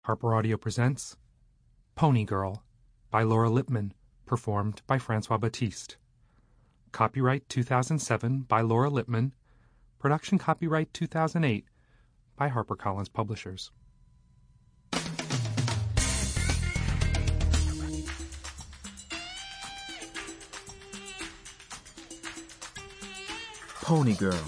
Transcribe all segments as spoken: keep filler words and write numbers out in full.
Harper Audio presents Pony Girl by Laura Lippman, performed by Francois Batiste. Copyright two thousand seven by Laura Lippman. Production copyright two thousand eight by HarperCollins Publishers. Pony Girl.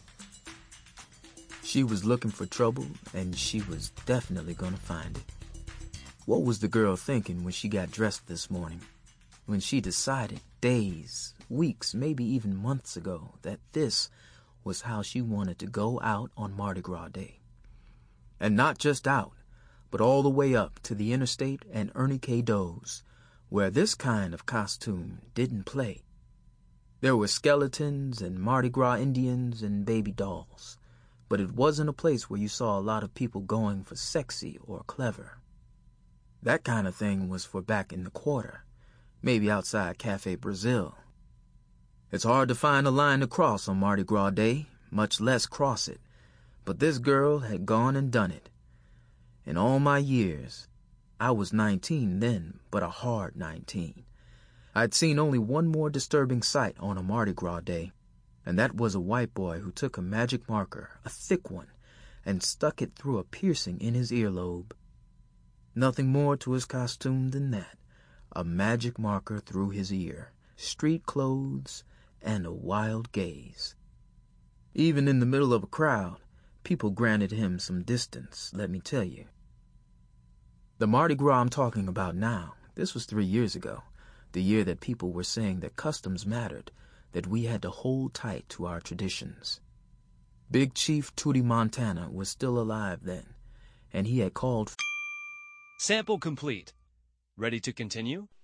She was looking for trouble, and she was definitely gonna find it. What was the girl thinking when she got dressed this morning? When she decided days, weeks, maybe even months ago that this was how she wanted to go out on Mardi Gras Day. And not just out, but all the way up to the interstate and Ernie K. Doe's, where this kind of costume didn't play. There were skeletons and Mardi Gras Indians and baby dolls, but it wasn't a place where you saw a lot of people going for sexy or clever. That kind of thing was for back in the quarter, maybe outside Cafe Brazil. It's hard to find a line to cross on Mardi Gras Day, much less cross it, but this girl had gone and done it. In all my years, I was nineteen then, but a hard nineteen. I'd seen only one more disturbing sight on a Mardi Gras Day, and that was a white boy who took a magic marker, a thick one, and stuck it through a piercing in his earlobe. Nothing more to his costume than that, a magic marker through his ear, street clothes, and a wild gaze. Even in the middle of a crowd, people granted him some distance, let me tell you. The Mardi Gras I'm talking about now, this was three years ago, the year that people were saying that customs mattered, that we had to hold tight to our traditions. Big Chief Tootie Montana was still alive then, and he had called... Sample complete. Ready to continue?